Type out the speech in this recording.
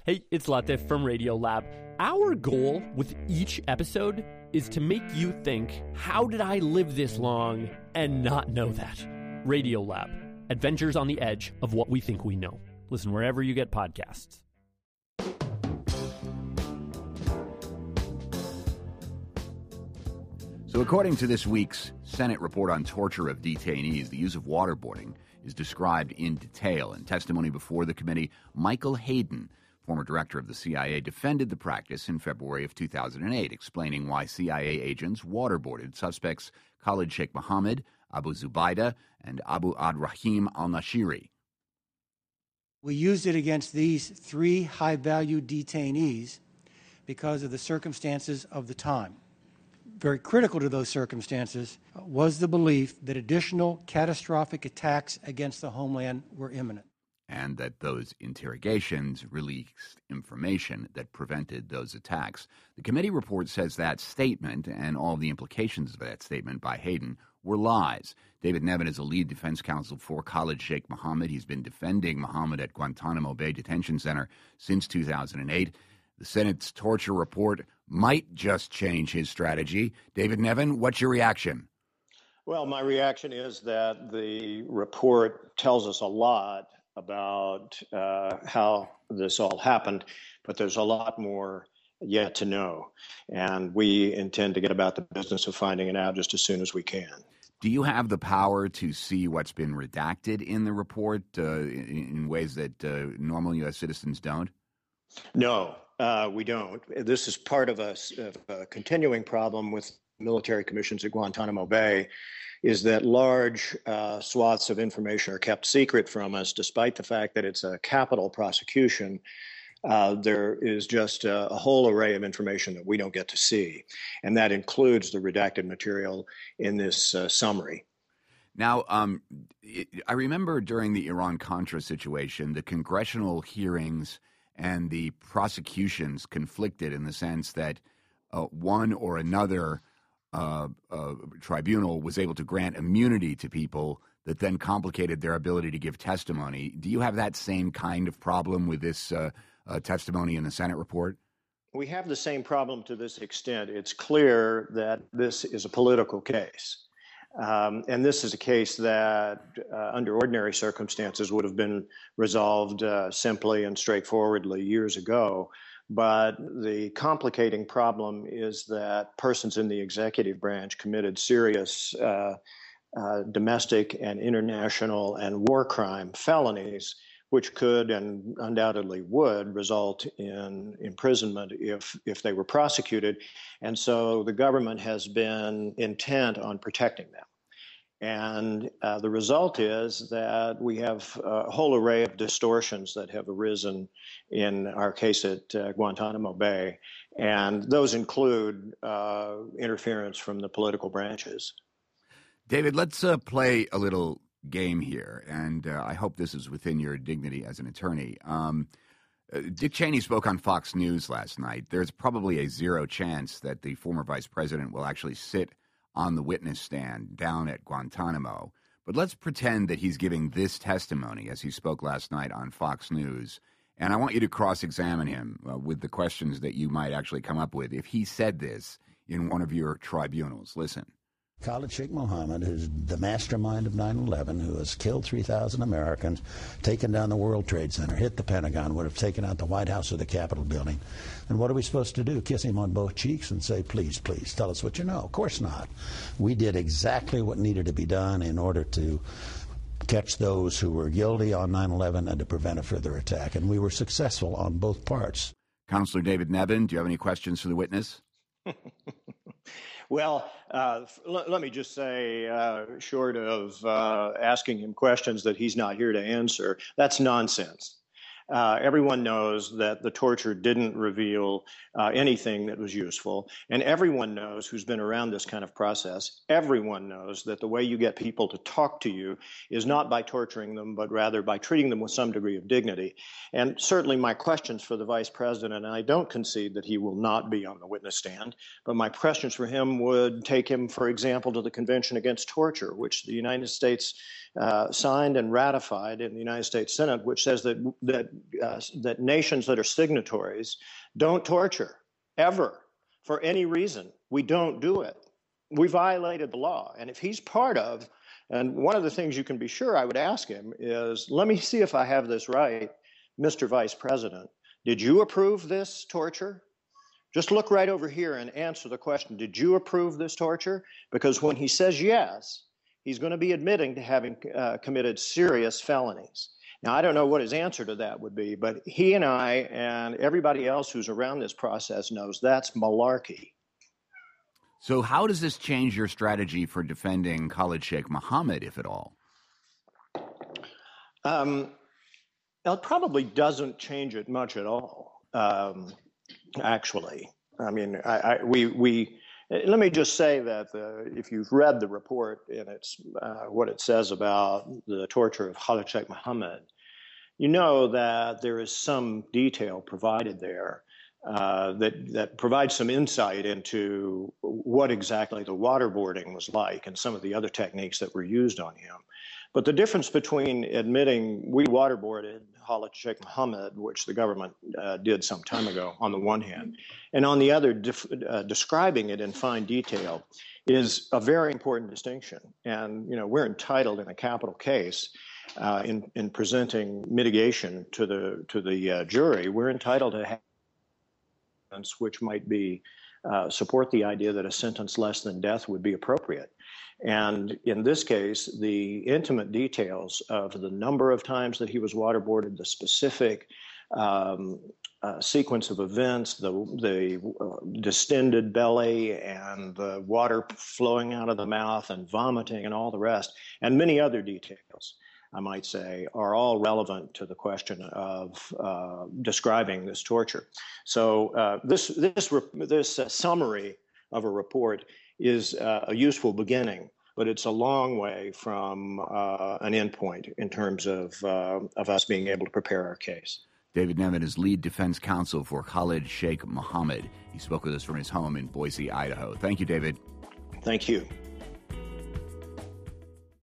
Hey, it's Latif from Radiolab. Our goal with each episode is to make you think, how did I live this long and not know that? Radiolab, adventures on the edge of what we think we know. Listen wherever you get podcasts. So according to this week's Senate report on torture of detainees, the use of waterboarding is described in detail. In testimony before the committee, Michael Hayden, former director of the CIA, defended the practice in February of 2008, explaining why CIA agents waterboarded suspects Khalid Sheikh Mohammed, Abu Zubaydah, and Abu Ad-Rahim al-Nashiri. We used it against these three high-value detainees because of the circumstances of the time. Very critical to those circumstances was the belief that additional catastrophic attacks against the homeland were imminent. And that those interrogations released information that prevented those attacks. The committee report says that statement and all the implications of that statement by Hayden were lies. David Nevin is a lead defense counsel for Khalid Sheikh Mohammed. He's been defending Mohammed at Guantanamo Bay Detention Center since 2008. The Senate's torture report might just change his strategy. David Nevin, what's your reaction? Well, my reaction is that the report tells us a lot about how this all happened, but there's a lot more yet to know. And we intend to get about the business of finding it out just as soon as we can. Do you have the power to see what's been redacted in the report in ways that normal U.S. citizens don't? No, we don't. This is part of a continuing problem with military commissions at Guantanamo Bay, is that large swaths of information are kept secret from us, despite the fact that it's a capital prosecution. There is just a whole array of information that we don't get to see, and that includes the redacted material in this summary. Now, I remember during the Iran-Contra situation, the congressional hearings and the prosecutions conflicted in the sense that one or another tribunal was able to grant immunity to people that then complicated their ability to give testimony. Do you have that same kind of problem with this testimony in the Senate report? We have the same problem to this extent. It's clear that this is a political case. And this is a case that, under ordinary circumstances, would have been resolved simply and straightforwardly years ago. But the complicating problem is that persons in the executive branch committed serious domestic and international and war crime felonies, which could and undoubtedly would result in imprisonment if they were prosecuted. And so the government has been intent on protecting them. And the result is that we have a whole array of distortions that have arisen in our case at Guantanamo Bay. And those include interference from the political branches. David, let's play a little game here. And I hope this is within your dignity as an attorney. Dick Cheney spoke on Fox News last night. There's probably a zero chance that the former vice president will actually sit on the witness stand down at Guantanamo. But let's pretend that he's giving this testimony as he spoke last night on Fox News. And I want you to cross-examine him with the questions that you might actually come up with if he said this in one of your tribunals. Listen. Khalid Sheikh Mohammed, who's the mastermind of 9/11, who has killed 3,000 Americans, taken down the World Trade Center, hit the Pentagon, would have taken out the White House or the Capitol building. And what are we supposed to do? Kiss him on both cheeks and say, please, please, tell us what you know? Of course not. We did exactly what needed to be done in order to catch those who were guilty on 9/11 and to prevent a further attack. And we were successful on both parts. Counselor David Nevin, do you have any questions for the witness? Well, let me just say, short of asking him questions that he's not here to answer, that's nonsense. Everyone knows that the torture didn't reveal anything that was useful. And everyone knows who's been around this kind of process, everyone knows that the way you get people to talk to you is not by torturing them, but rather by treating them with some degree of dignity. And certainly my questions for the vice president, and I don't concede that he will not be on the witness stand, but my questions for him would take him, for example, to the Convention Against Torture, which the United States signed and ratified in the United States Senate, which says that that nations that are signatories don't torture ever for any reason. We don't do it. We violated the law. And if he's part of, and one of the things you can be sure I would ask him is, let me see if I have this right, Mr. Vice President. Did you approve this torture? Just look right over here and answer the question. Did you approve this torture? Because when he says yes, he's going to be admitting to having committed serious felonies. Now, I don't know what his answer to that would be, but he and I and everybody else who's around this process knows that's malarkey. So how does this change your strategy for defending Khalid Sheikh Mohammed, if at all? It probably doesn't change it much at all, actually. I mean, let me just say that if you've read the report and it's what it says about the torture of Khalid Sheikh Mohammed, you know that there is some detail provided there that provides some insight into what exactly the waterboarding was like and some of the other techniques that were used on him. But the difference between admitting we waterboarded Khalid Sheikh Mohammed, which the government did some time ago on the one hand, and on the other describing it in fine detail is a very important distinction. And, we're entitled in a capital case in presenting mitigation to the jury, we're entitled to have evidence which might be support the idea that a sentence less than death would be appropriate. And in this case, the intimate details of the number of times that he was waterboarded, the specific sequence of events, the distended belly and the water flowing out of the mouth and vomiting and all the rest, and many other details, I might say, are all relevant to the question of describing this torture. So this summary of a report is a useful beginning, but it's a long way from an endpoint in terms of us being able to prepare our case. David Nevin is lead defense counsel for Khalid Sheikh Mohammed. He spoke with us from his home in Boise, Idaho. Thank you, David. Thank you.